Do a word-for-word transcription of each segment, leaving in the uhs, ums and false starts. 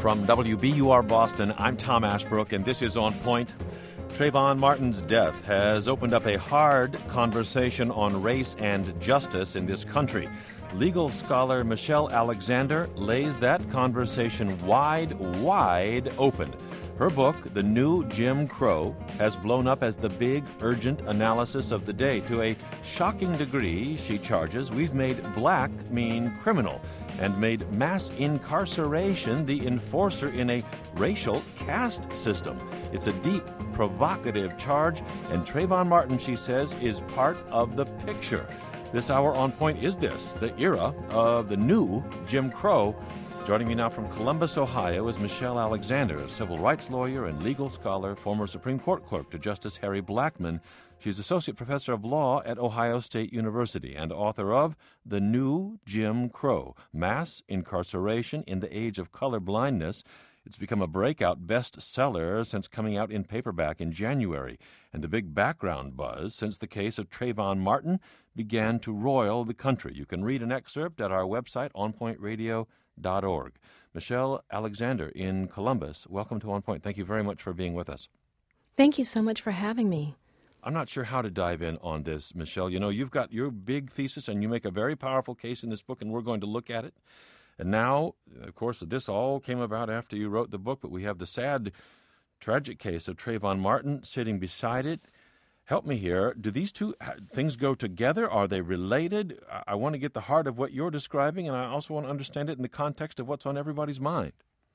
From W B U R Boston, I'm Tom Ashbrook, and this is On Point. Trayvon Martin's death has opened up a hard conversation on race and justice in this country. Legal scholar Michelle Alexander lays that conversation wide, wide open. Her book, The New Jim Crow, has blown up as the big, urgent analysis of the day. To a shocking degree, she charges, we've made black mean criminal and made mass incarceration the enforcer in a racial caste system. It's a deep, provocative charge, and Trayvon Martin, she says, is part of the picture. This hour on Point is this, the era of the new Jim Crow. Joining me now from Columbus, Ohio, is Michelle Alexander, a civil rights lawyer and legal scholar, former Supreme Court clerk to Justice Harry Blackmun. She's associate professor of law at Ohio State University and author of The New Jim Crow, Mass Incarceration in the Age of Color Blindness. It's become a breakout bestseller since coming out in paperback in January, and the big background buzz since the case of Trayvon Martin began to roil the country. You can read an excerpt at our website, on point radio dot org. Michelle Alexander in Columbus, welcome to On Point. Thank you very much for being with us. Thank you so much for having me. I'm not sure how to dive in on this, Michelle. You know, you've got your big thesis, and you make a very powerful case in this book, and we're going to look at it. And now, of course, this all came about after you wrote the book, but we have the sad, tragic case of Trayvon Martin sitting beside it. Help me here. Do these two things go together? Are they related? I want to get the heart of what you're describing, and I also want to understand it in the context of what's on everybody's mind.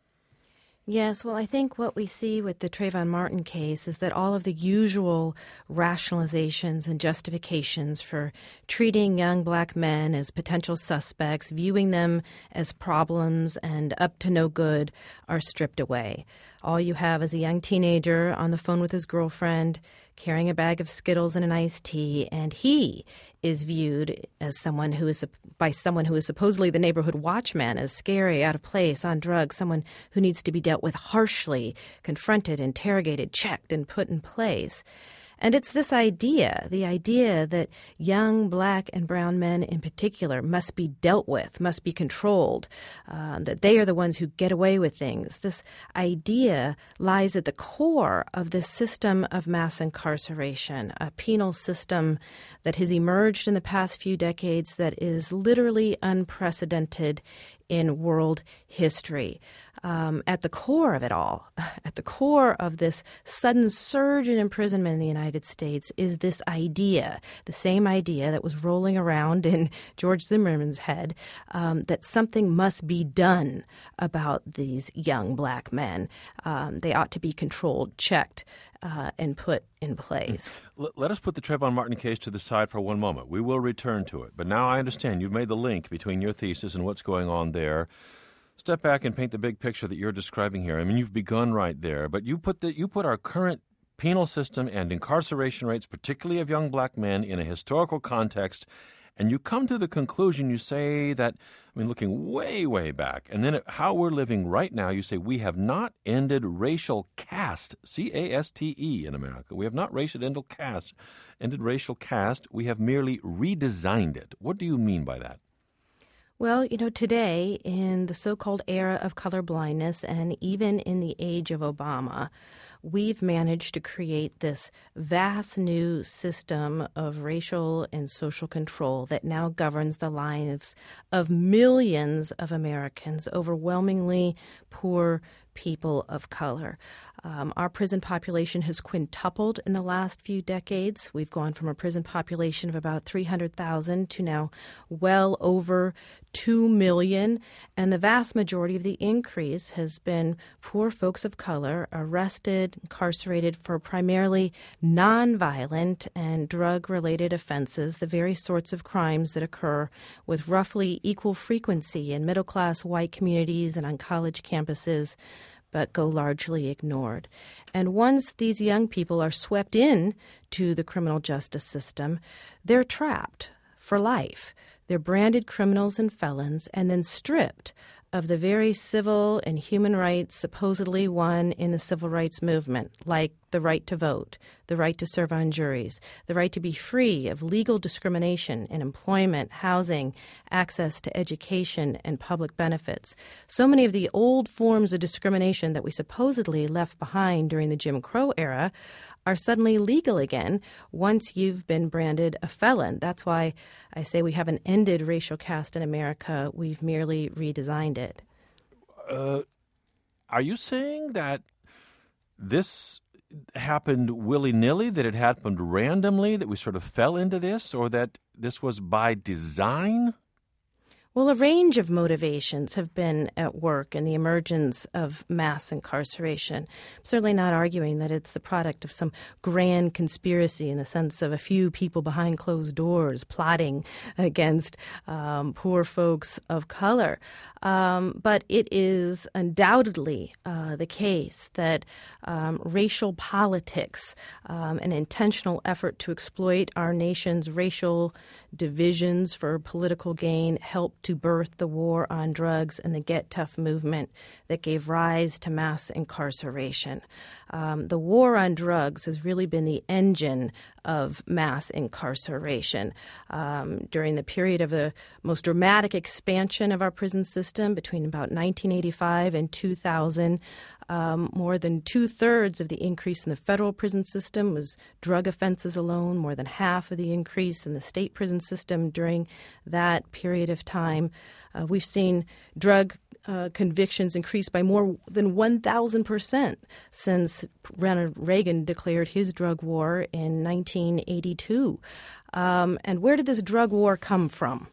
Yes, well, I think what we see with the Trayvon Martin case is that all of the usual rationalizations and justifications for treating young black men as potential suspects, viewing them as problems and up to no good, are stripped away. All you have is a young teenager on the phone with his girlfriend, carrying a bag of Skittles and an iced tea, and he is viewed as someone who is by someone who is supposedly the neighborhood watchman as scary, out of place, on drugs, someone who needs to be dealt with harshly, confronted, interrogated, checked, and put in place. And it's this idea, the idea that young black and brown men in particular must be dealt with, must be controlled, uh, that they are the ones who get away with things. This idea lies at the core of this system of mass incarceration, a penal system that has emerged in the past few decades that is literally unprecedented in world history. Um, at the core of it all, at the core of this sudden surge in imprisonment in the United States is this idea, the same idea that was rolling around in George Zimmerman's head, um, that something must be done about these young black men. Um, they ought to be controlled, checked, uh, and put in place. Let us put the Trayvon Martin case to the side for one moment. We will return to it. But now I understand you've made the link between your thesis and what's going on there. Step back and paint the big picture that you're describing here. I mean, you've begun right there, but you put the, you put our current penal system and incarceration rates, particularly of young black men, in a historical context, and you come to the conclusion, you say that, I mean, looking way, way back, and then at how we're living right now, you say we have not ended racial caste, C A S T E in America. We have not racial ended caste, ended racial caste. We have merely redesigned it. What do you mean by that? Well, you know, today, in the so-called era of color blindness, and even in the age of Obama, we've managed to create this vast new system of racial and social control that now governs the lives of millions of Americans, overwhelmingly poor people of color. Um, our prison population has quintupled in the last few decades. We've gone from a prison population of about three hundred thousand to now well over two million. And the vast majority of the increase has been poor folks of color arrested, incarcerated for primarily nonviolent and drug-related offenses, the very sorts of crimes that occur with roughly equal frequency in middle-class white communities and on college campuses, but go largely ignored. And once these young people are swept in to the criminal justice system, they're trapped for life. They're branded criminals and felons and then stripped of the very civil and human rights supposedly won in the civil rights movement, like the right to vote, the right to serve on juries, the right to be free of legal discrimination in employment, housing, access to education, and public benefits. So many of the old forms of discrimination that we supposedly left behind during the Jim Crow era are suddenly legal again once you've been branded a felon. That's why I say we haven't ended racial caste in America. We've merely redesigned it. Uh, are you saying that this happened willy-nilly, that it happened randomly, that we sort of fell into this, or that this was by design? Well, a range of motivations have been at work in the emergence of mass incarceration. I'm certainly not arguing that it's the product of some grand conspiracy in the sense of a few people behind closed doors plotting against um, poor folks of color. Um, but it is undoubtedly uh, the case that um, racial politics, um, an intentional effort to exploit our nation's racial divisions for political gain, helped to birth the war on drugs and the Get Tough movement that gave rise to mass incarceration. Um, the war on drugs has really been the engine of mass incarceration. Um, during the period of the most dramatic expansion of our prison system between about nineteen eighty-five and two thousand, um, more than two-thirds of the increase in the federal prison system was drug offenses alone, more than half of the increase in the state prison system during that period of time. Uh, we've seen drug Uh, convictions increased by more than one thousand percent since Ronald Reagan declared his drug war in nineteen eighty-two. Um, and where did this drug war come from?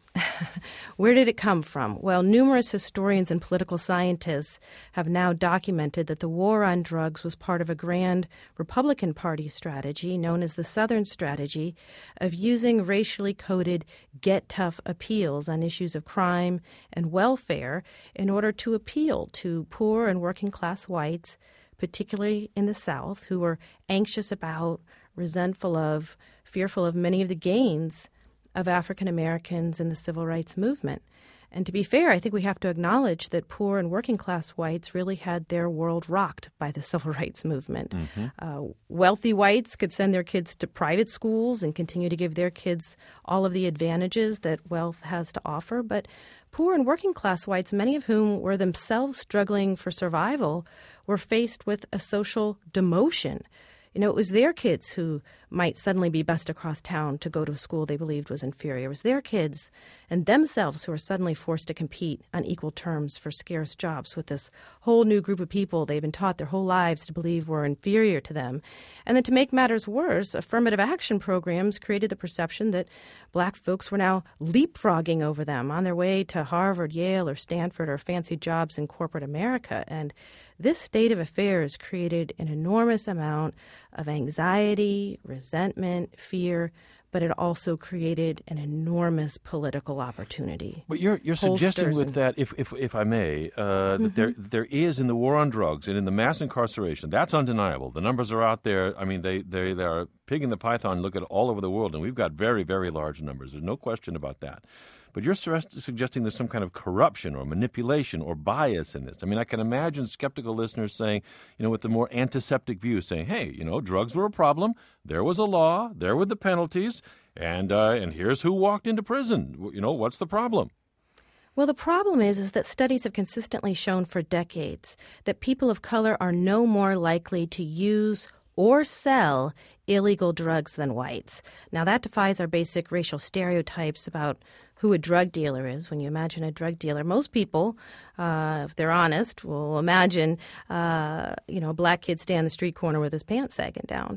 Where did it come from? Well, numerous historians and political scientists have now documented that the war on drugs was part of a grand Republican Party strategy known as the Southern Strategy of using racially coded get-tough appeals on issues of crime and welfare in order to appeal to poor and working-class whites, particularly in the South, who were anxious about, resentful of, fearful of many of the gains of African Americans in the civil rights movement. And to be fair, I think we have to acknowledge that poor and working class whites really had their world rocked by the civil rights movement. Mm-hmm. Uh, wealthy whites could send their kids to private schools and continue to give their kids all of the advantages that wealth has to offer. But poor and working class whites, many of whom were themselves struggling for survival, were faced with a social demotion. You know, it was their kids who might suddenly be bussed across town to go to a school they believed was inferior. It was their kids and themselves who were suddenly forced to compete on equal terms for scarce jobs with this whole new group of people they've been taught their whole lives to believe were inferior to them. And then to make matters worse, affirmative action programs created the perception that black folks were now leapfrogging over them on their way to Harvard, Yale, or Stanford, or fancy jobs in corporate America. And this state of affairs created an enormous amount of anxiety, resentment, fear, but it also created an enormous political opportunity. But you're you're suggesting with and, that, if if if I may, uh, mm-hmm. that there there is in the war on drugs and in the mass incarceration, that's undeniable. The numbers are out there. I mean, they they they are pig in the python. Look at all over the world, and we've got very very large numbers. There's no question about that. But you're suggesting there's some kind of corruption or manipulation or bias in this. I mean, I can imagine skeptical listeners saying, you know, with the more antiseptic view, saying, hey, you know, drugs were a problem. There was a law. There were the penalties. And uh, and here's who walked into prison. You know, what's the problem? Well, the problem is, is that studies have consistently shown for decades that people of color are no more likely to use or sell illegal drugs than whites. Now, that defies our basic racial stereotypes about who a drug dealer is. When you imagine a drug dealer, most people, uh, if they're honest, will imagine, uh, you know, a black kid standing on the street corner with his pants sagging down.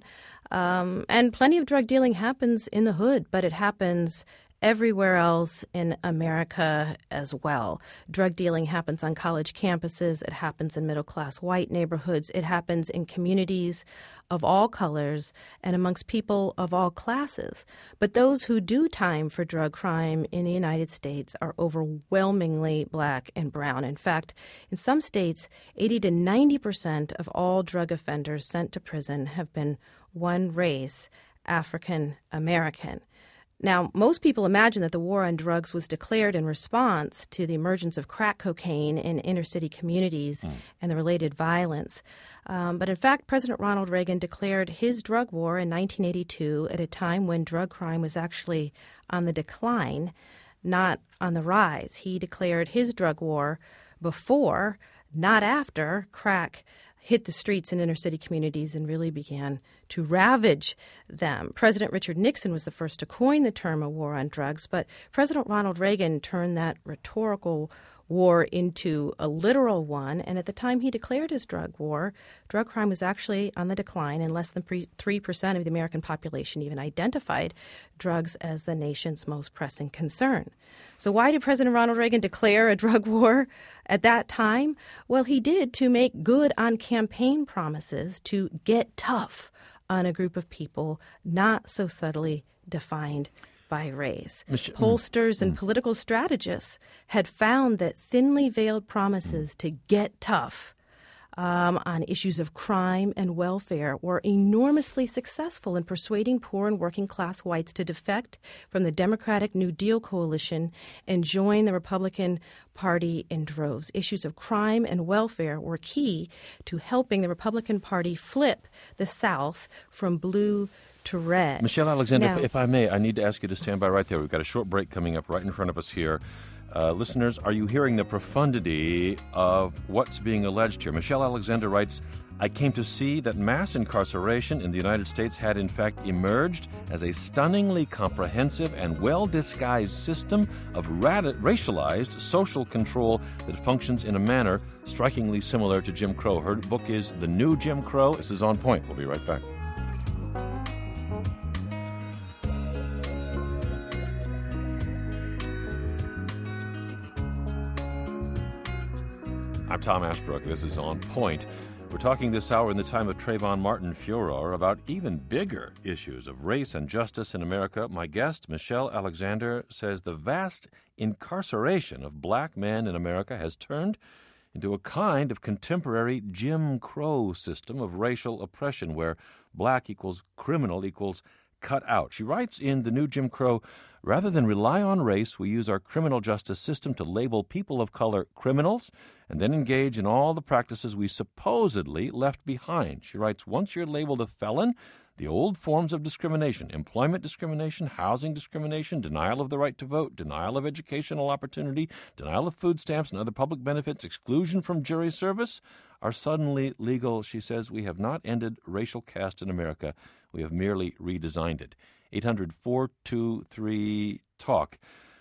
Um, and plenty of drug dealing happens in the hood, but it happens everywhere else in America as well. Drug dealing happens on college campuses. It happens in middle-class white neighborhoods. It happens in communities of all colors and amongst people of all classes. But those who do time for drug crime in the United States are overwhelmingly black and brown. In fact, in some states, eighty to ninety percent of all drug offenders sent to prison have been one race, African American. Now, most people imagine that the war on drugs was declared in response to the emergence of crack cocaine in inner-city communities mm. and the related violence. Um, but in fact, President Ronald Reagan declared his drug war in nineteen eighty-two at a time when drug crime was actually on the decline, not on the rise. He declared his drug war before, not after, crack hit the streets in inner-city communities and really began to ravage them. President Richard Nixon was the first to coin the term a war on drugs, but President Ronald Reagan turned that rhetorical war into a literal one, and at the time he declared his drug war, drug crime was actually on the decline, and less than three percent of the American population even identified drugs as the nation's most pressing concern. So why did President Ronald Reagan declare a drug war at that time? Well, he did to make good on campaign promises to get tough on a group of people not so subtly defined by race. Mich- Pollsters and mm. political strategists had found that thinly veiled promises mm. to get tough um, on issues of crime and welfare were enormously successful in persuading poor and working class whites to defect from the Democratic New Deal coalition and join the Republican Party in droves. Issues of crime and welfare were key to helping the Republican Party flip the South from blue to red. Michelle Alexander, now, if, if I may, I need to ask you to stand by right there. We've got a short break coming up right in front of us here. Uh, listeners, are you hearing the profundity of what's being alleged here? Michelle Alexander writes, I came to see that mass incarceration in the United States had in fact emerged as a stunningly comprehensive and well-disguised system of radi- racialized social control that functions in a manner strikingly similar to Jim Crow. Her book is The New Jim Crow. This is On Point. We'll be right back. I'm Tom Ashbrook. This is On Point. We're talking this hour in the time of Trayvon Martin furor about even bigger issues of race and justice in America. My guest, Michelle Alexander, says the vast incarceration of black men in America has turned into a kind of contemporary Jim Crow system of racial oppression where black equals criminal equals cut out. She writes in The New Jim Crow, rather than rely on race, we use our criminal justice system to label people of color criminals and then engage in all the practices we supposedly left behind. She writes, once you're labeled a felon, the old forms of discrimination, employment discrimination, housing discrimination, denial of the right to vote, denial of educational opportunity, denial of food stamps and other public benefits, exclusion from jury service, are suddenly legal. She says, we have not ended racial caste in America. We have merely redesigned it. eight hundred, four two three, talk.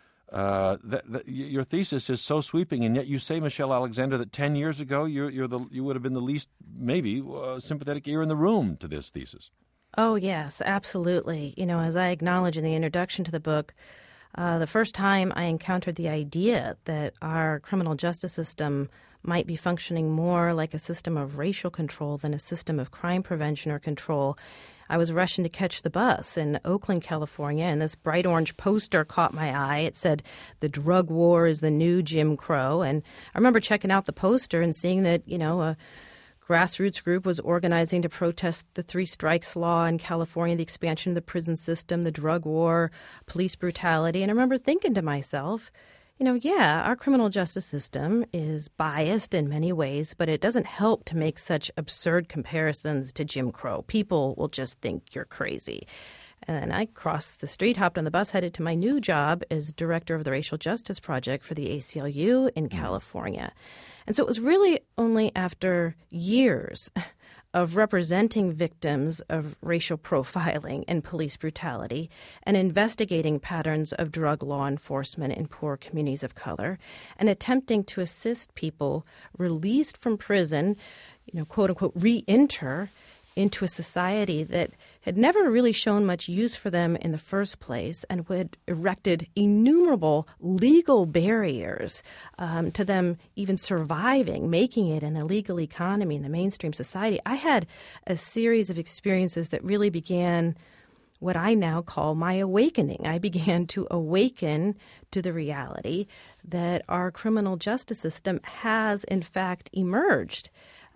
Uh, that, that, your thesis is so sweeping, and yet you say, Michelle Alexander, that ten years ago you're, you're the, you would have been the least, maybe, uh, sympathetic ear in the room to this thesis. Oh, yes, absolutely. You know, as I acknowledge in the introduction to the book, uh, the first time I encountered the idea that our criminal justice system might be functioning more like a system of racial control than a system of crime prevention or control, I was rushing to catch the bus in Oakland, California, and this bright orange poster caught my eye. It said, "The drug war is the new Jim Crow." And I remember checking out the poster and seeing that, you know, a grassroots group was organizing to protest the three strikes law in California, the expansion of the prison system, the drug war, police brutality. And I remember thinking to myself, you know, yeah, our criminal justice system is biased in many ways, but it doesn't help to make such absurd comparisons to Jim Crow. People will just think you're crazy. And then I crossed the street, hopped on the bus, headed to my new job as director of the Racial Justice Project for the A C L U in California. And so it was really only after years of representing victims of racial profiling and police brutality and investigating patterns of drug law enforcement in poor communities of color and attempting to assist people released from prison, you know, quote unquote, re-enter into a society that had never really shown much use for them in the first place and had erected innumerable legal barriers um, to them even surviving, making it in a legal economy in the mainstream society. I had a series of experiences that really began what I now call my awakening. I began to awaken to the reality that our criminal justice system has, in fact, emerged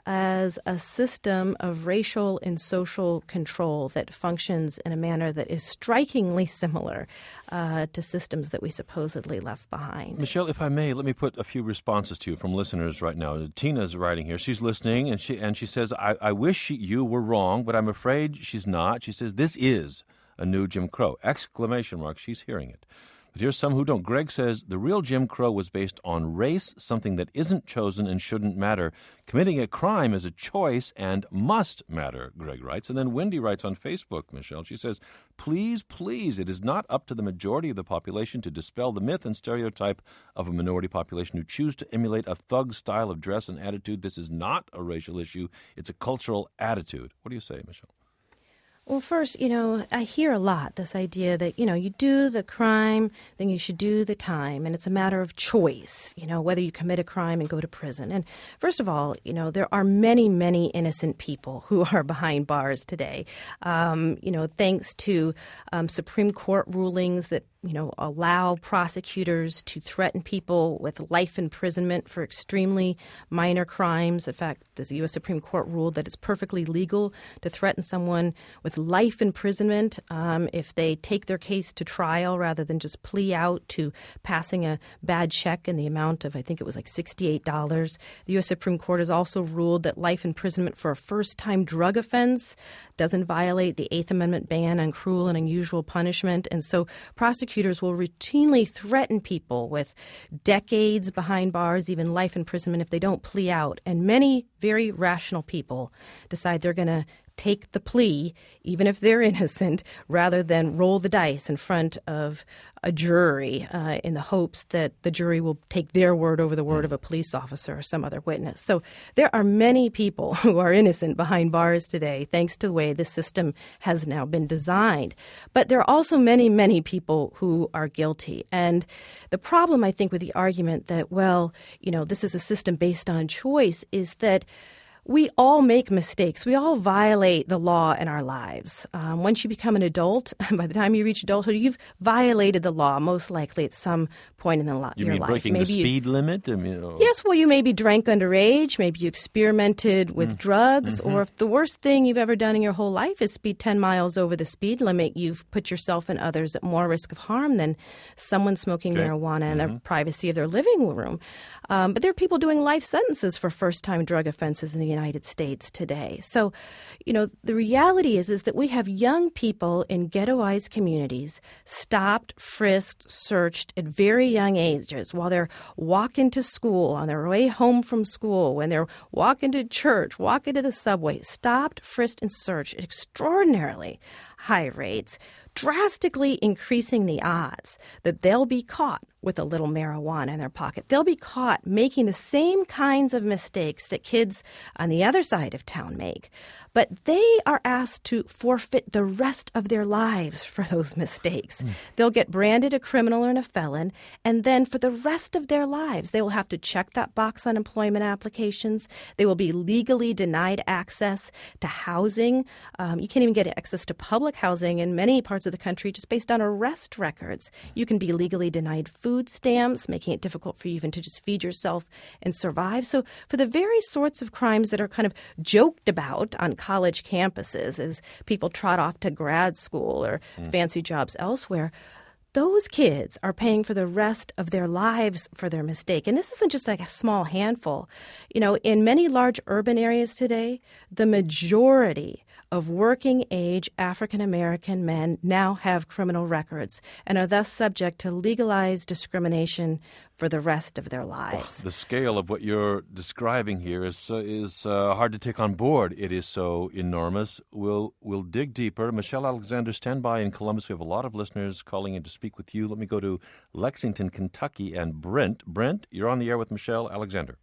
as a system of racial and social control that functions in a manner that is strikingly similar uh, to systems that we supposedly left behind. Michelle, if I may, let me put a few responses to you from listeners right now. Tina's writing here. She's listening, and she and she says, I, I wish she, you were wrong, but I'm afraid she's not. She says, this is a new Jim Crow. Exclamation mark. She's hearing it. But here's some who don't. Greg says, the real Jim Crow was based on race, something that isn't chosen and shouldn't matter. Committing a crime is a choice and must matter, Greg writes. And then Wendy writes on Facebook, Michelle, she says, please, please, it is not up to the majority of the population to dispel the myth and stereotype of a minority population who choose to emulate a thug style of dress and attitude. This is not a racial issue. It's a cultural attitude. What do you say, Michelle? Well, first, you know, I hear a lot this idea that, you know, you do the crime, then you should do the time, and it's a matter of choice, you know, whether you commit a crime and go to prison. And first of all, you know, there are many, many innocent people who are behind bars today, um, you know, thanks to um, Supreme Court rulings that, you know, allow prosecutors to threaten people with life imprisonment for extremely minor crimes. In fact, the U S Supreme Court ruled that it's perfectly legal to threaten someone with life imprisonment um, if they take their case to trial rather than just plea out to passing a bad check in the amount of, I think it was like sixty-eight dollars. The U S Supreme Court has also ruled that life imprisonment for a first-time drug offense doesn't violate the Eighth Amendment ban on cruel and unusual punishment. And so prosecutors will routinely threaten people with decades behind bars, even life imprisonment, if they don't plea out. And many very rational people decide they're going to take the plea, even if they're innocent, rather than roll the dice in front of a jury uh, in the hopes that the jury will take their word over the word of a police officer or some other witness. So there are many people who are innocent behind bars today, thanks to the way the system has now been designed. But there are also many, many people who are guilty. And the problem, I think, with the argument that, well, you know, this is a system based on choice is that we all make mistakes. We all violate the law in our lives. Um, once you become an adult, by the time you reach adulthood, you've violated the law, most likely at some point in the lo- you your mean life. breaking Maybe the speed you, limit? I mean, or... Yes, well, you maybe drank underage. Maybe you experimented with mm. drugs. Mm-hmm. Or if the worst thing you've ever done in your whole life is speed ten miles over the speed limit, you've put yourself and others at more risk of harm than someone smoking okay. marijuana in mm-hmm. the privacy of their living room. Um, but there are people doing life sentences for first-time drug offenses in the United States today. So, you know, the reality is, is that we have young people in ghettoized communities stopped, frisked, searched at very young ages while they're walking to school, on their way home from school, when they're walking to church, walking to the subway, stopped, frisked, and searched at extraordinarily high rates, drastically increasing the odds that they'll be caught with a little marijuana in their pocket. They'll be caught making the same kinds of mistakes that kids on the other side of town make. But they are asked to forfeit the rest of their lives for those mistakes. Mm. They'll get branded a criminal and a felon, and then for the rest of their lives, they will have to check that box on employment applications. They will be legally denied access to housing. Um, you can't even get access to public housing in many parts of the country just based on arrest records. You can be legally denied food stamps, making it difficult for you even to just feed yourself and survive. So for the very sorts of crimes that are kind of joked about on college campuses as people trot off to grad school or mm. fancy jobs elsewhere, those kids are paying for the rest of their lives for their mistake. And this isn't just like a small handful. You know, in many large urban areas today, the majority of working-age African-American men now have criminal records and are thus subject to legalized discrimination for the rest of their lives. Well, the scale of what you're describing here is uh, is uh, hard to take on board. It is so enormous. We'll we'll dig deeper. Michelle Alexander, stand by in Columbus. We have a lot of listeners calling in to speak with you. Let me go to Lexington, Kentucky, and Brent. Brent, you're on the air with Michelle Alexander.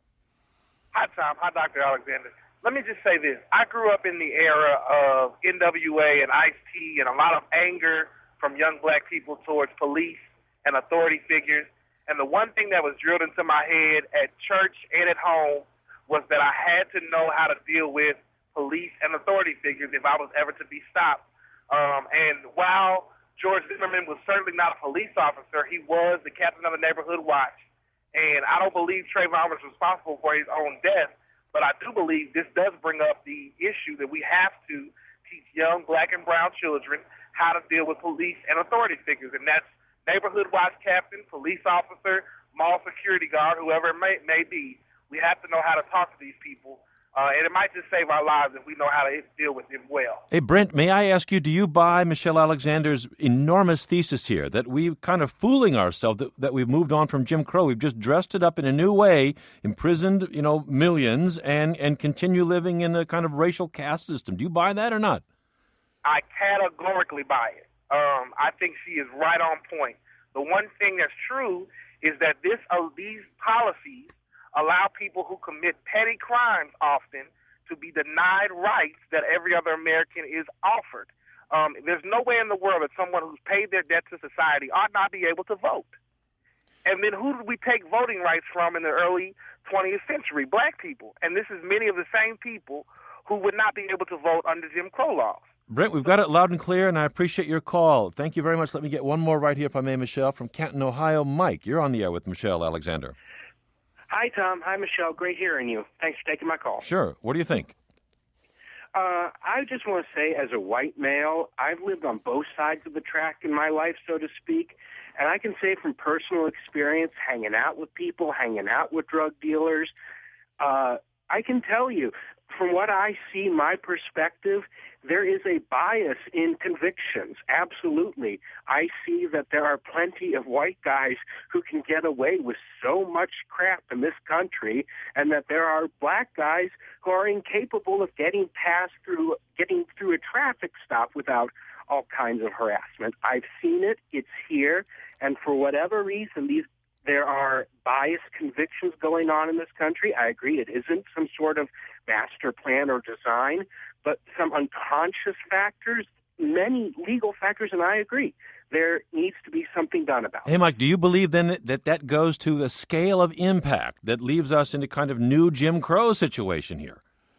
Hi, Tom. Hi, Doctor Alexander. Let me just say this. I grew up in the era of N W A and Ice-T and a lot of anger from young black people towards police and authority figures. And the one thing that was drilled into my head at church and at home was that I had to know how to deal with police and authority figures if I was ever to be stopped. Um, and while George Zimmerman was certainly not a police officer, he was the captain of the neighborhood watch. And I don't believe Trayvon was responsible for his own death. But I do believe this does bring up the issue that we have to teach young black and brown children how to deal with police and authority figures, and that's neighborhood watch captain, police officer, mall security guard, whoever it may, may be. We have to know how to talk to these people, uh, and it might just save our lives if we know how to deal with them well. Hey, Brent, may I ask you, do you buy Michelle Alexander's enormous thesis here that we're kind of fooling ourselves, that, that we've moved on from Jim Crow? We've just dressed it up in a new way, imprisoned, you know, millions, and, and continue living in a kind of racial caste system. Do you buy that or not? I categorically buy it. Um, I think she is right on point. The one thing that's true is that this uh, these policies allow people who commit petty crimes often to be denied rights that every other American is offered. Um, there's no way in the world that someone who's paid their debt to society ought not be able to vote. And then who did we take voting rights from in the early twentieth century? Black people. And this is many of the same people who would not be able to vote under Jim Crow laws. Brent, we've got it loud and clear, and I appreciate your call. Thank you very much. Let me get one more right here, if I may, Michelle, from Canton, Ohio. Mike, you're on the air with Michelle Alexander. Hi, Tom. Hi, Michelle. Great hearing you. Thanks for taking my call. Sure. What do you think? Uh, I just want to say, as a white male, I've lived on both sides of the track in my life, so to speak, and I can say from personal experience, hanging out with people, hanging out with drug dealers, uh, I can tell you, from what I see, my perspective, there is a bias in convictions. Absolutely. I see that there are plenty of white guys who can get away with so much crap in this country, and that there are black guys who are incapable of getting past through, getting through a traffic stop without all kinds of harassment. I've seen it. It's here. And for whatever reason, these there are biased convictions going on in this country. I agree it isn't some sort of master plan or design, but some unconscious factors, many legal factors, and I agree. There needs to be something done about it. Hey, Mike, do you believe then that that goes to a scale of impact that leaves us in a kind of new Jim Crow situation here?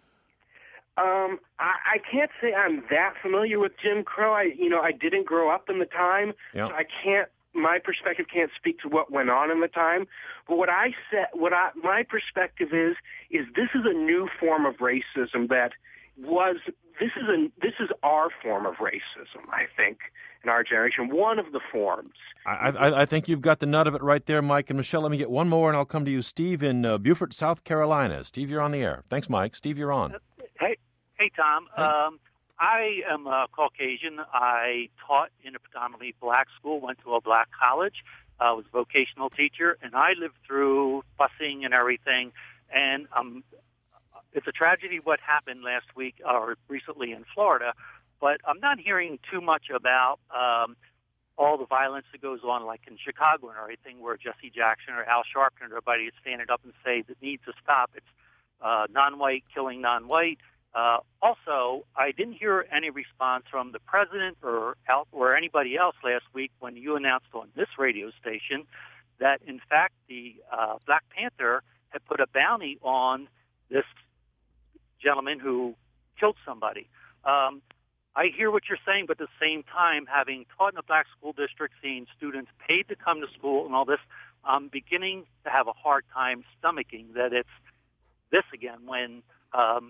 Um, I, I can't say I'm that familiar with Jim Crow. I, you know, I didn't grow up in the time, yeah. so I can't. My perspective can't speak to what went on in the time, but what I said, what I, my perspective is, is this is a new form of racism that was, this is a, this is our form of racism, I think, in our generation, one of the forms. I, I, I think you've got the nut of it right there, Mike. And Michelle, let me get one more, and I'll come to you, Steve, in uh, Beaufort, South Carolina. Steve, you're on the air. Thanks, Mike. Steve, you're on. Hey, hey, Tom. Hey. Um, I am a Caucasian. I taught in a predominantly black school, went to a black college, I uh, was a vocational teacher, and I lived through busing and everything. And um, it's a tragedy what happened last week or recently in Florida, but I'm not hearing too much about um, all the violence that goes on, like in Chicago and everything, where Jesse Jackson or Al Sharpton or everybody is standing up and say that needs to stop. It's uh, non-white killing non-white. Uh, also, I didn't hear any response from the president or Al, or anybody else last week when you announced on this radio station that, in fact, the uh, Black Panther had put a bounty on this gentleman who killed somebody. Um, I hear what you're saying, but at the same time, having taught in a black school district, seeing students paid to come to school and all this, I'm beginning to have a hard time stomaching that it's this again when um,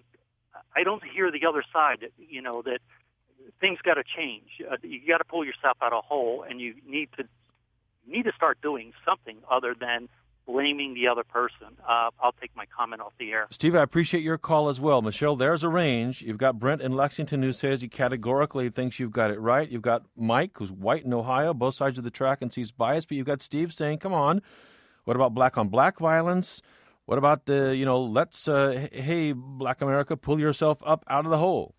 I don't hear the other side, that, you know, that things got to change. Uh, you got to pull yourself out of a hole, and you need to you need to start doing something other than blaming the other person. Uh, I'll take my comment off the air. Steve, I appreciate your call as well. Michelle, there's a range. You've got Brent in Lexington who says he categorically thinks you've got it right. You've got Mike, who's white in Ohio, both sides of the track, and sees bias. But you've got Steve saying, come on, what about black-on-black violence? What about the, you know, let's, uh, hey, Black America, pull yourself up out of the hole?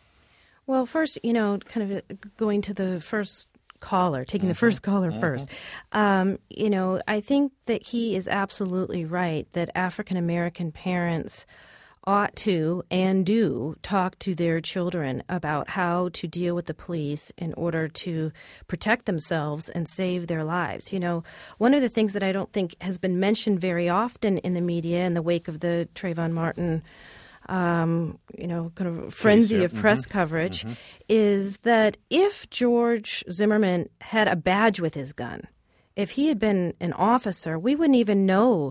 Well, first, you know, kind of going to the first caller, taking mm-hmm. the first caller mm-hmm. first, um, you know, I think that he is absolutely right that African-American parents ought to and do talk to their children about how to deal with the police in order to protect themselves and save their lives. You know, one of the things that I don't think has been mentioned very often in the media in the wake of the Trayvon Martin Um, you know, kind of frenzy of press mm-hmm. coverage mm-hmm. is that if George Zimmerman had a badge with his gun, if he had been an officer, we wouldn't even know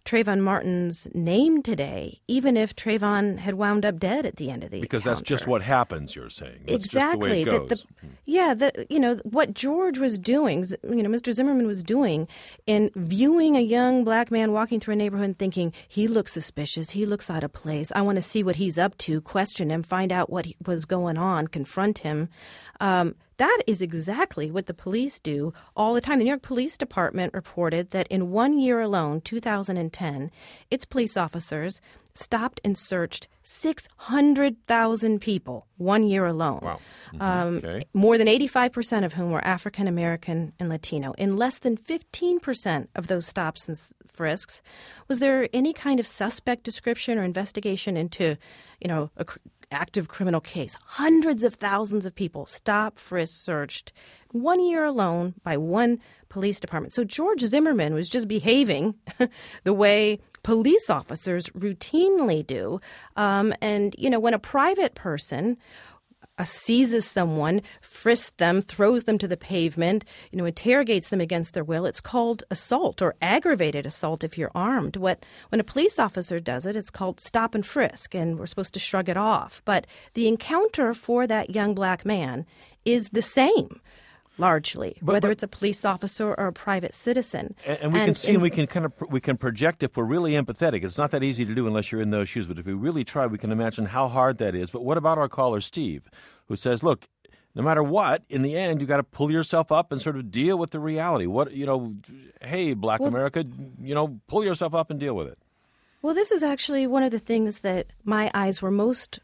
Trayvon Martin's name today, even if Trayvon had wound up dead at the end of the Because encounter. that's just what happens, you're saying. That's exactly. just the way it The, goes. the, yeah, the, you know, what George was doing, you know, Mister Zimmerman was doing in viewing a young black man walking through a neighborhood and thinking, he looks suspicious, he looks out of place, I want to see what he's up to, question him, find out what he, was going on, confront him. Um, that is exactly what the police do all the time. The New York Police Department reported that in one year alone, two thousand ten, its police officers stopped and searched six hundred thousand people one year alone. Wow. Mm-hmm. Um, okay. More than eighty-five percent of whom were African American and Latino. In less than fifteen percent of those stops and frisks, was there any kind of suspect description or investigation into, you know, a cr- active criminal case? Hundreds of thousands of people stopped, frisked, searched one year alone by one police department. So George Zimmerman was just behaving the way police officers routinely do. Um, and, you know, when a private person uh, seizes someone, frisks them, throws them to the pavement, you know, interrogates them against their will, it's called assault or aggravated assault if you're armed. What when a police officer does it, it's called stop and frisk, and we're supposed to shrug it off. But the encounter for that young black man is the same. Largely, but, whether but, it's a police officer or a private citizen. And, and we and, can see and we can kind of we can project if we're really empathetic. It's not that easy to do unless you're in those shoes, but if we really try, we can imagine how hard that is. But what about our caller, Steve, who says, look, no matter what, in the end, you got to pull yourself up and sort of deal with the reality. What, you know, hey, Black well, America, you know, pull yourself up and deal with it. Well, this is actually one of the things that my eyes were most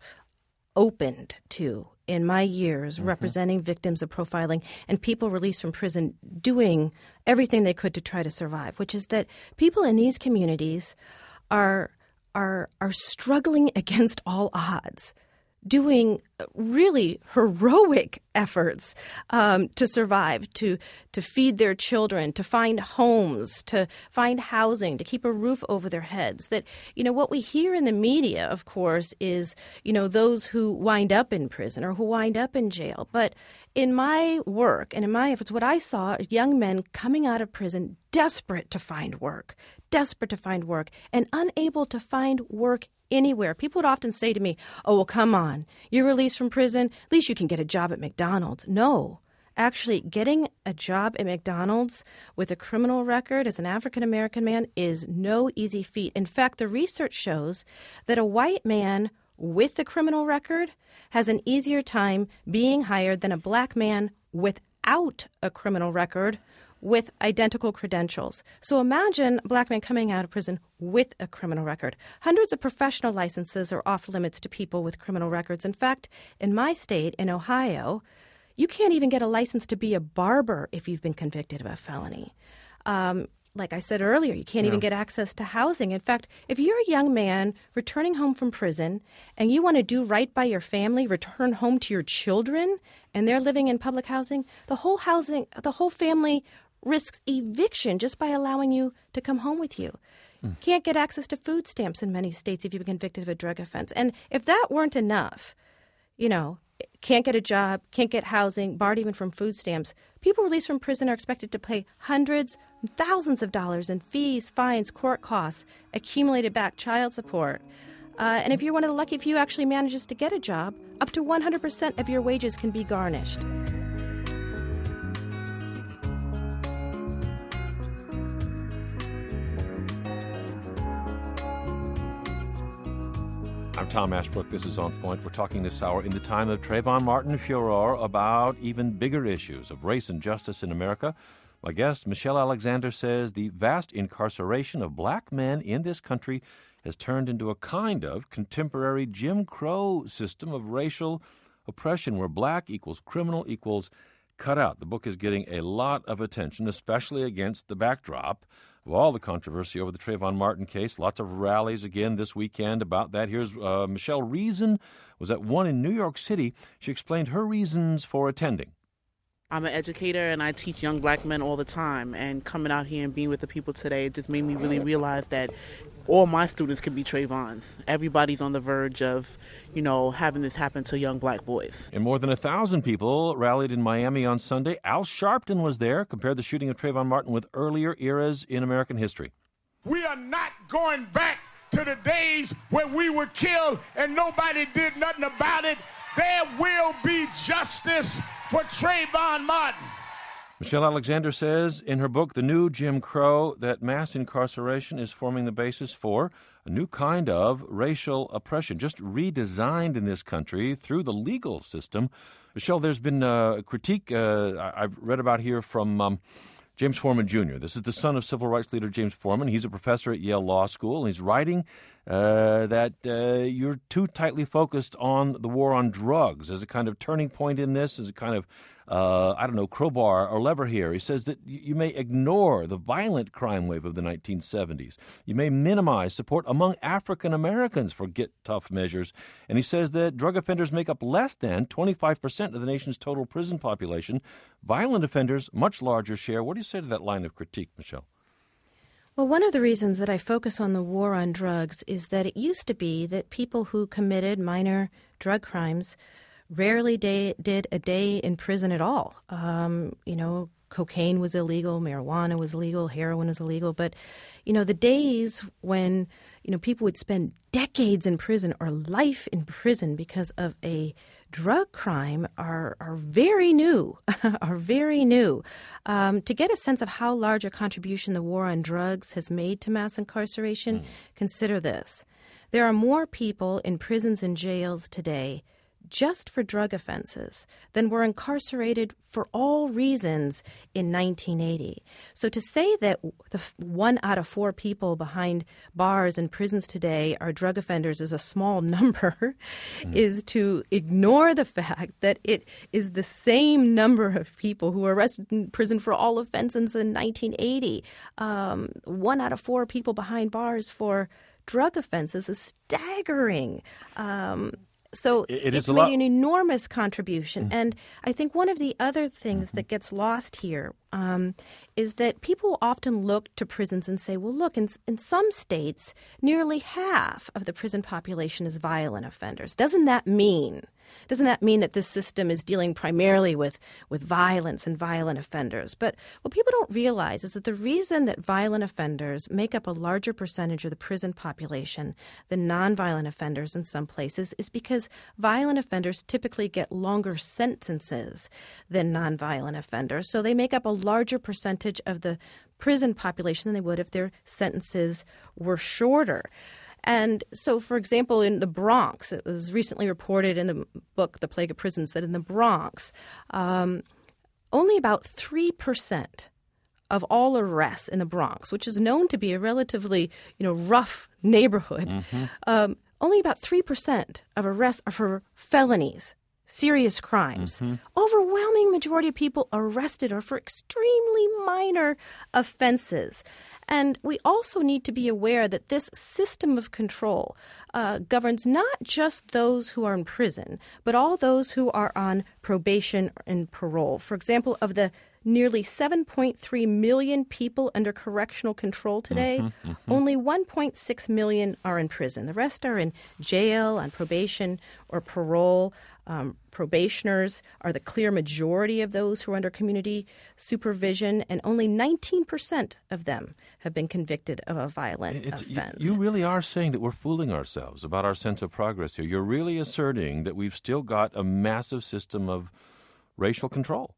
opened to in my years mm-hmm. representing victims of profiling and people released from prison doing everything they could to try to survive, which is that people in these communities are are are struggling against all odds, doing really heroic efforts um, to survive, to to feed their children, to find homes, to find housing, to keep a roof over their heads. That, you know, what we hear in the media, of course, is, you know, those who wind up in prison or who wind up in jail. But in my work and in my efforts, what I saw are young men coming out of prison desperate to find work, desperate to find work, and unable to find work anywhere. People would often say to me, oh, well, come on, you're released from prison, at least you can get a job at McDonald's. No, actually, getting a job at McDonald's with a criminal record as an African-American man is no easy feat. In fact, the research shows that a white man with a criminal record has an easier time being hired than a black man without a criminal record with identical credentials. So imagine a black man coming out of prison with a criminal record. Hundreds of professional licenses are off limits to people with criminal records. In fact, in my state, in Ohio, you can't even get a license to be a barber if you've been convicted of a felony. Um, like I said earlier, you can't yeah. even get access to housing. In fact, if you're a young man returning home from prison and you want to do right by your family, return home to your children, and they're living in public housing, the whole housing, the whole family risks eviction just by allowing you to come home with you. Mm. Can't get access to food stamps in many states if you've been convicted of a drug offense. And if that weren't enough, you know, can't get a job, can't get housing, barred even from food stamps, people released from prison are expected to pay hundreds, thousands of dollars in fees, fines, court costs, accumulated back child support. Uh, and if you're one of the lucky few who actually manages to get a job, up to one hundred percent of your wages can be garnished. I'm Tom Ashbrook. This is On Point. We're talking this hour in the time of Trayvon Martin furor about even bigger issues of race and justice in America. My guest, Michelle Alexander, says the vast incarceration of black men in this country has turned into a kind of contemporary Jim Crow system of racial oppression where black equals criminal equals cut out. The book is getting a lot of attention, especially against the backdrop of all the controversy over the Trayvon Martin case. Lots of rallies again this weekend about that. Here's uh, Michelle Reason was at one in New York City. She explained her reasons for attending. I'm an educator and I teach young black men all the time, and coming out here and being with the people today, it just made me really realize that all my students can be Trayvons. Everybody's on the verge of, you know, having this happen to young black boys. And more than a thousand people rallied in Miami on Sunday. Al Sharpton was there, compared the shooting of Trayvon Martin with earlier eras in American history. We are not going back to the days where we were killed and nobody did nothing about it. There will be justice for Trayvon Martin. Michelle Alexander says in her book, The New Jim Crow, that mass incarceration is forming the basis for a new kind of racial oppression, just redesigned in this country through the legal system. Michelle, there's been a critique uh, I've read about here from um, James Forman Junior This is the son of civil rights leader James Forman. He's a professor at Yale Law School, and he's writing uh, that uh, you're too tightly focused on the war on drugs as a kind of turning point in this, as a kind of Uh, I don't know, crowbar or lever here. He says that you may ignore the violent crime wave of the nineteen seventies. You may minimize support among African Americans for get tough measures. And he says that drug offenders make up less than twenty-five percent of the nation's total prison population. Violent offenders, much larger share. What do you say to that line of critique, Michelle? Well, one of the reasons that I focus on the war on drugs is that it used to be that people who committed minor drug crimes rarely day, did a day in prison at all. Um, you know, cocaine was illegal, marijuana was illegal, heroin was illegal. But, you know, the days when, you know, people would spend decades in prison or life in prison because of a drug crime are are very new, are very new. Um, to get a sense of how large a contribution the war on drugs has made to mass incarceration, mm. consider this. There are more people in prisons and jails today just for drug offenses than were incarcerated for all reasons in nineteen eighty. So to say that the one out of four people behind bars and prisons today are drug offenders is a small number mm. is to ignore the fact that it is the same number of people who were arrested in prison for all offenses in nineteen eighty. Um, one out of four people behind bars for drug offenses is staggering. Um So it it's is a made lot. an enormous contribution. Mm-hmm. And I think one of the other things mm-hmm. that gets lost here um, is that people often look to prisons and say, well, look, in, in some states, nearly half of the prison population is violent offenders. Doesn't that mean Doesn't that mean that this system is dealing primarily with, with violence and violent offenders? But what people don't realize is that the reason that violent offenders make up a larger percentage of the prison population than nonviolent offenders in some places is because violent offenders typically get longer sentences than nonviolent offenders. So they make up a larger percentage of the prison population than they would if their sentences were shorter. And so, for example, in the Bronx, it was recently reported in the book, The Plague of Prisons, that in the Bronx, um, only about three percent of all arrests in the Bronx, which is known to be a relatively, you know, rough neighborhood, mm-hmm. um, only about three percent of arrests are for felonies, serious crimes. Mm-hmm. Overwhelming majority of people arrested are for extremely minor offenses. And we also need to be aware that this system of control uh, governs not just those who are in prison, but all those who are on probation and parole. For example, of the nearly seven point three million people under correctional control today, mm-hmm, mm-hmm. only one point six million are in prison. The rest are in jail, on probation or parole. Um, probationers are the clear majority of those who are under community supervision, and only nineteen percent of them have been convicted of a violent it's, offense. You, you really are saying that we're fooling ourselves about our sense of progress here. You're really asserting that we've still got a massive system of racial control.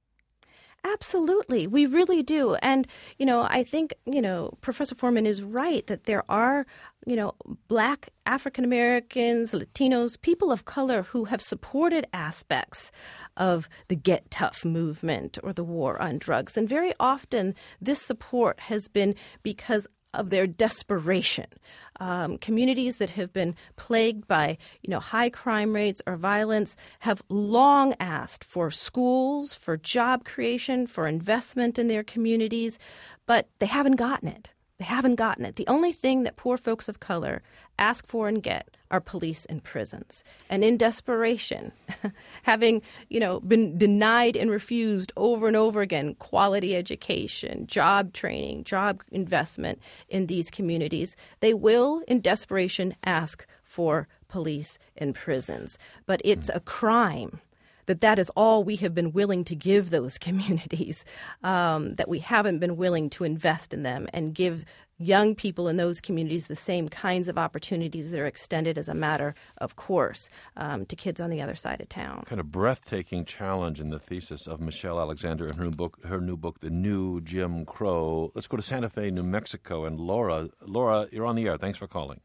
Absolutely. We really do. And, you know, I think, you know, Professor Forman is right that there are, you know, Black African Americans, Latinos, people of color who have supported aspects of the Get Tough movement or the war on drugs. And very often this support has been because of their desperation. Um, communities that have been plagued by, you know, high crime rates or violence have long asked for schools, for job creation, for investment in their communities, but they haven't gotten it. They haven't gotten it. The only thing that poor folks of color ask for and get are police and prisons. And in desperation, having, you know, been denied and refused over and over again quality education, job training, job investment in these communities, they will, in desperation, ask for police and prisons. But it's a crime that that is all we have been willing to give those communities, um, that we haven't been willing to invest in them and give young people in those communities the same kinds of opportunities that are extended as a matter of course um, to kids on the other side of town. Kind of breathtaking challenge in the thesis of Michelle Alexander in her book, her new book, The New Jim Crow. Let's go to Santa Fe, New Mexico, and Laura. Laura, you're on the air. Thanks for calling.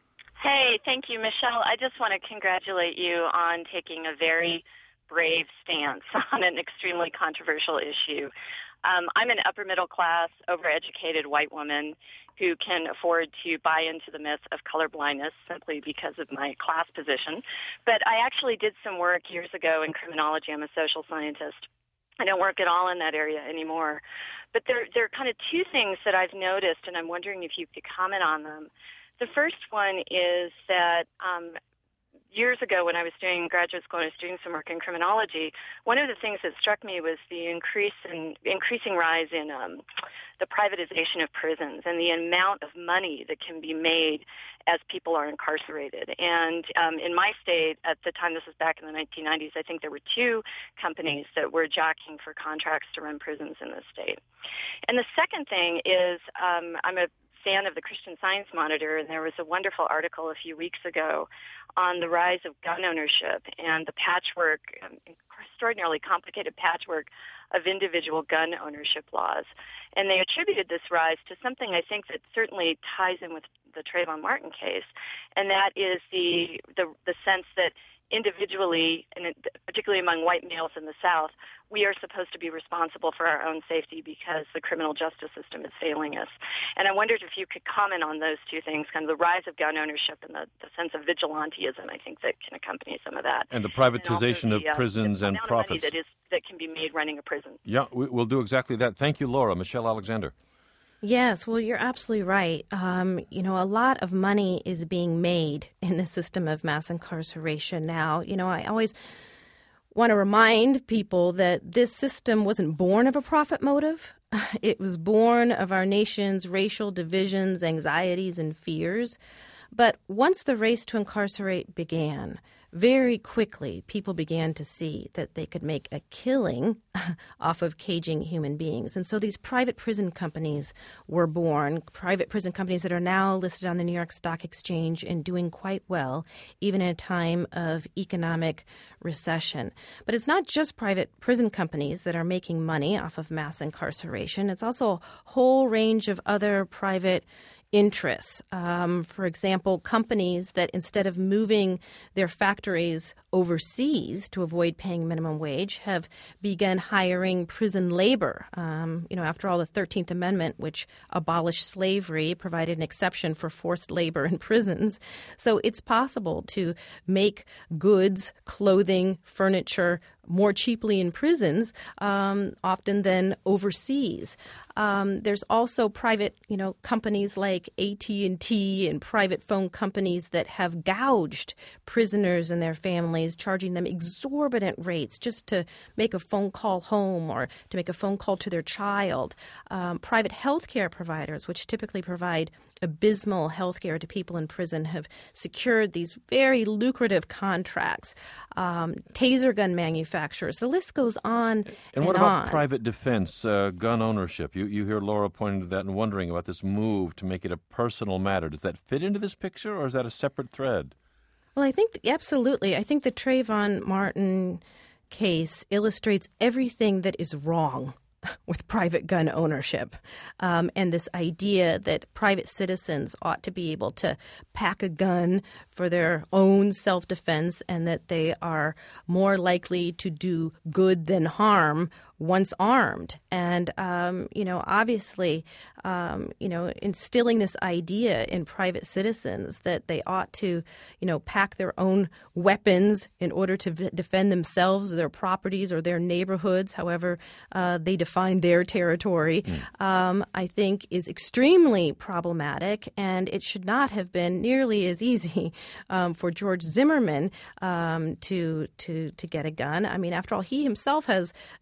Hey, thank you, Michelle. I just want to congratulate you on taking a very brave stance on an extremely controversial issue. Um, I'm an upper-middle-class, overeducated white woman who can afford to buy into the myth of colorblindness simply because of my class position. But I actually did some work years ago in criminology. I'm a social scientist. I don't work at all in that area anymore. But there, there are kind of two things that I've noticed, and I'm wondering if you could comment on them. The first one is that um, years ago when I was doing graduate school and I was doing some work in criminology, one of the things that struck me was the increase in, increasing rise in um, the privatization of prisons and the amount of money that can be made as people are incarcerated. And um, in my state, at the time, this was back in the nineteen nineties, I think there were two companies that were jockeying for contracts to run prisons in the state. And the second thing is um, I'm a fan of the Christian Science Monitor, and there was a wonderful article a few weeks ago on the rise of gun ownership and the patchwork, um, extraordinarily complicated patchwork of individual gun ownership laws. And they attributed this rise to something I think that certainly ties in with the Trayvon Martin case, and that is the the, the sense that individually, and particularly among white males in the South, we are supposed to be responsible for our own safety because the criminal justice system is failing us. And I wondered if you could comment on those two things, kind of the rise of gun ownership and the, the sense of vigilantism, I think, that can accompany some of that. And the privatization and of the, uh, prisons the and amount profits. Of money that, is, that can be made running a prison. Yeah, we, we'll do exactly that. Thank you, Laura. Michelle Alexander. Yes, well, you're absolutely right. Um, you know, a lot of money is being made in the system of mass incarceration now. You know, I always want to remind people that this system wasn't born of a profit motive. It was born of our nation's racial divisions, anxieties, and fears. But once the race to incarcerate began, very quickly people began to see that they could make a killing off of caging human beings. And so these private prison companies were born, private prison companies that are now listed on the New York Stock Exchange and doing quite well, even in a time of economic recession. But it's not just private prison companies that are making money off of mass incarceration. It's also a whole range of other private interests. Um, for example, companies that instead of moving their factories overseas to avoid paying minimum wage have begun hiring prison labor. Um, you know, after all, the thirteenth Amendment, which abolished slavery, provided an exception for forced labor in prisons. So it's possible to make goods, clothing, furniture more cheaply in prisons, um, often than overseas. Um, there's also private, you know, companies like A T and T and private phone companies that have gouged prisoners and their families, charging them exorbitant rates just to make a phone call home or to make a phone call to their child. Um, private health care providers, which typically provide abysmal health care to people in prison, have secured these very lucrative contracts. Um, taser gun manufacturers, the list goes on and, and what about on. private defense, uh, gun ownership? You, you hear Laura pointing to that and wondering about this move to make it a personal matter. Does that fit into this picture, or is that a separate thread? Well, I think absolutely. I think the Trayvon Martin case illustrates everything that is wrong with private gun ownership, um, and this idea that private citizens ought to be able to pack a gun for their own self-defense and that they are more likely to do good than harm once armed. And, um, you know, obviously, um, you know, instilling this idea in private citizens that they ought to, you know, pack their own weapons in order to v- defend themselves or their properties or their neighborhoods, however uh, they define their territory, mm. um, I think is extremely problematic. And it should not have been nearly as easy um, for George Zimmerman um, to, to, to get a gun. I mean, after all, he himself has a record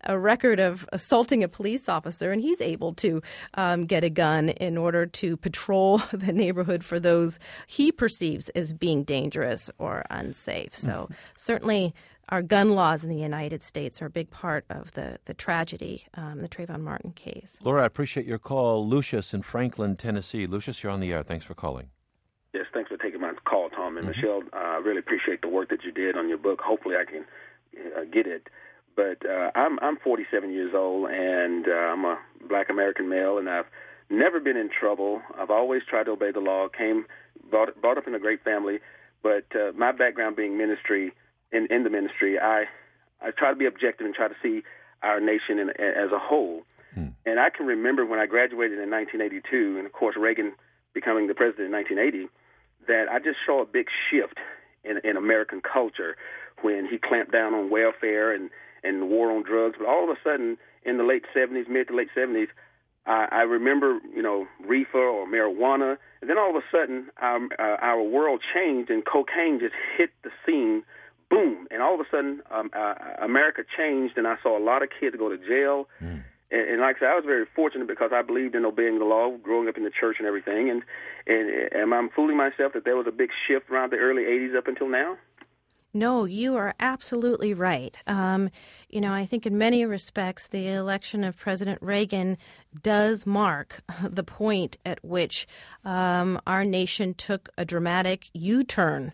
record of assaulting a police officer, and he's able to um, get a gun in order to patrol the neighborhood for those he perceives as being dangerous or unsafe. So mm-hmm. certainly our gun laws in the United States are a big part of the, the tragedy, um, the Trayvon Martin case. Laura, I appreciate your call. Lucius in Franklin, Tennessee. Lucius, you're on the air. Thanks for calling. Yes, thanks for taking my call, Tom. And mm-hmm. Michelle, I uh, really appreciate the work that you did on your book. Hopefully I can uh, get it. But uh, I'm I'm forty-seven years old, and uh, I'm a black American male, and I've never been in trouble. I've always tried to obey the law, came, brought, brought up in a great family. But uh, my background being ministry, in, in the ministry, I, I try to be objective and try to see our nation in, as a whole. Hmm. And I can remember when I graduated in nineteen eighty-two, and of course Reagan becoming the president in nineteen eighty, that I just saw a big shift in, in American culture when he clamped down on welfare and, and the war on drugs. But all of a sudden, in the late seventies, mid to late seventies, I, I remember, you know, reefer or marijuana. And then all of a sudden, our, uh, our world changed and cocaine just hit the scene, boom. And all of a sudden, um, uh, America changed, and I saw a lot of kids go to jail. Mm. And, and like I said, I was very fortunate because I believed in obeying the law, growing up in the church and everything. And, and am I fooling myself that there was a big shift around the early eighties up until now? No, you are absolutely right. Um, you know, I think in many respects, the election of President Reagan does mark the point at which um, our nation took a dramatic U-turn,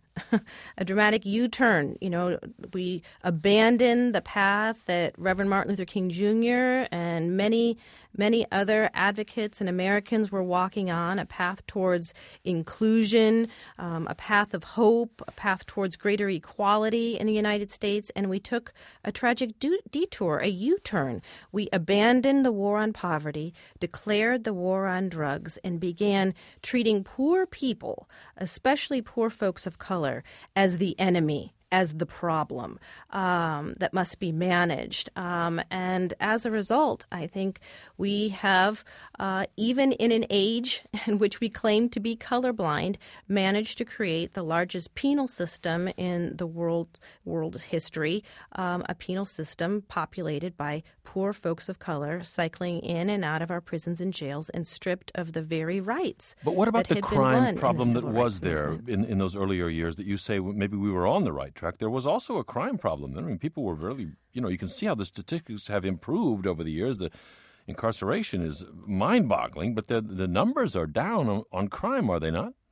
a dramatic U-turn. You know, we abandoned the path that Reverend Martin Luther King Junior and many, many other advocates and Americans were walking on, a path towards inclusion, um, a path of hope, a path towards greater equality in the United States, and we took a tragic du- detour, a U-turn. We abandoned the war on poverty, declared the war on drugs, and began treating poor people, especially poor folks of color, as the enemy, as the problem um, that must be managed. Um, and as a result, I think we have, uh, even in an age in which we claim to be colorblind, managed to create the largest penal system in the world world's history, um, a penal system populated by poor folks of color cycling in and out of our prisons and jails and stripped of the very rights. But what about the crime problem the that was there in, in those earlier years that you say maybe we were on the right track? There was also a crime problem. I mean, people were really, you know, you can see how the statistics have improved over the years. The incarceration is mind-boggling, but the the numbers are down on, on crime, are they not?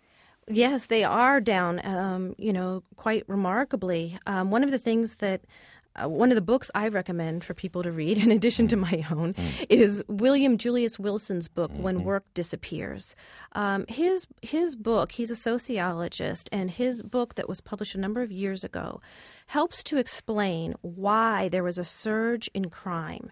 Yes, they are down, um, you know, quite remarkably. Um, one of the things that Uh, one of the books I recommend for people to read, in addition to my own, mm. is William Julius Wilson's book, mm-hmm. When Work Disappears. Um, his his book, he's a sociologist, and his book that was published a number of years ago helps to explain why there was a surge in crime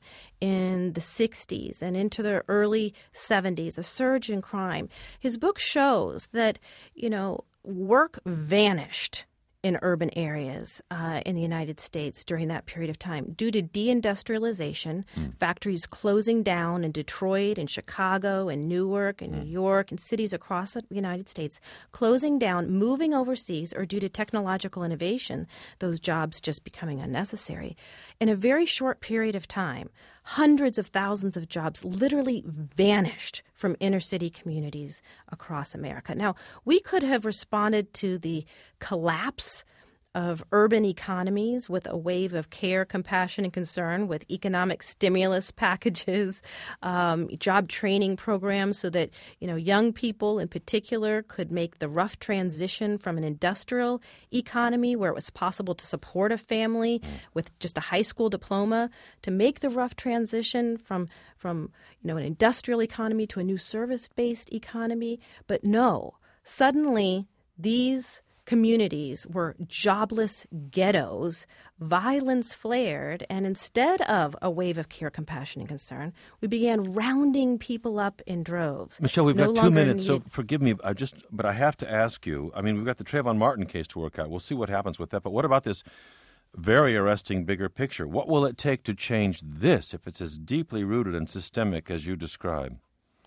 in the sixties and into the early seventies, a surge in crime. His book shows that, you know, work vanished in urban areas uh, in the United States during that period of time due to deindustrialization, mm. factories closing down in Detroit and Chicago and Newark and mm. New York and cities across the United States, closing down, moving overseas, or due to technological innovation, those jobs just becoming unnecessary. In a very short period of time, hundreds of thousands of jobs literally vanished from inner city communities across America. Now, we could have responded to the collapse of urban economies with a wave of care, compassion, and concern, with economic stimulus packages, um, job training programs so that, you know, young people in particular could make the rough transition from an industrial economy where it was possible to support a family with just a high school diploma to make the rough transition from, from you know, an industrial economy to a new service-based economy. But no, suddenly these communities were jobless ghettos, violence flared, and instead of a wave of care, compassion, and concern, we began rounding people up in droves. Michelle, we've no got two minutes, needed. so forgive me, I just, but I have to ask you, I mean, we've got the Trayvon Martin case to work out. We'll see what happens with that, but what about this very arresting bigger picture? What will it take to change this if it's as deeply rooted and systemic as you describe?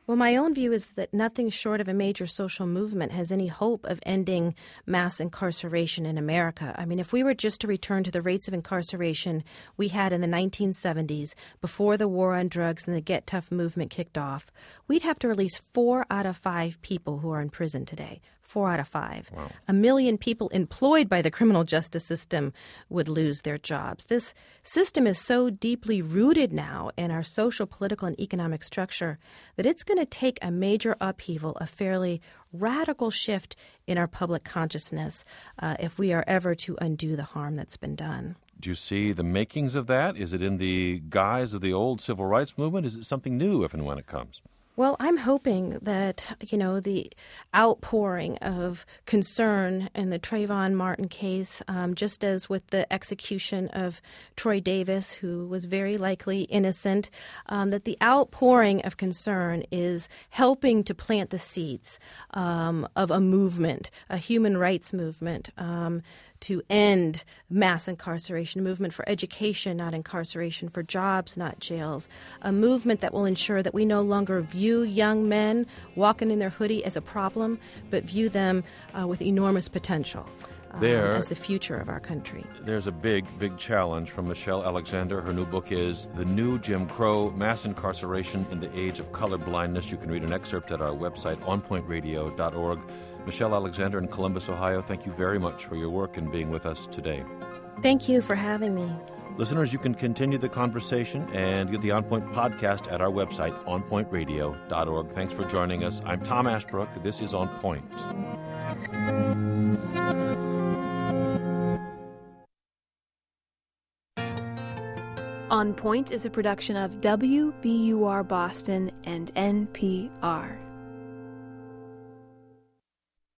Well, my own view is that nothing short of a major social movement has any hope of ending mass incarceration in America. I mean, if we were just to return to the rates of incarceration we had in the nineteen seventies, before the war on drugs and the Get Tough movement kicked off, we'd have to release four out of five people who are in prison today. Four out of five. Wow. A million people employed by the criminal justice system would lose their jobs. This system is so deeply rooted now in our social, political, and economic structure that it's going to take a major upheaval, a fairly radical shift in our public consciousness uh, if we are ever to undo the harm that's been done. Do you see the makings of that? Is it in the guise of the old civil rights movement? Is it something new if and when it comes? Well, I'm hoping that, you know, the outpouring of concern in the Trayvon Martin case, um, just as with the execution of Troy Davis, who was very likely innocent, um, that the outpouring of concern is helping to plant the seeds um, of a movement, a human rights movement, um, to end mass incarceration, a movement for education, not incarceration, for jobs, not jails, a movement that will ensure that we no longer view young men walking in their hoodie as a problem, but view them uh, with enormous potential um, there, as the future of our country. There's a big, big challenge from Michelle Alexander. Her new book is The New Jim Crow, Mass Incarceration in the Age of Colorblindness. You can read an excerpt at our website, on point radio dot org. Michelle Alexander in Columbus, Ohio, thank you very much for your work and being with us today. Thank you for having me. Listeners, you can continue the conversation and get the On Point podcast at our website, on point radio dot org. Thanks for joining us. I'm Tom Ashbrook. This is On Point. On Point is a production of W B U R Boston and N P R.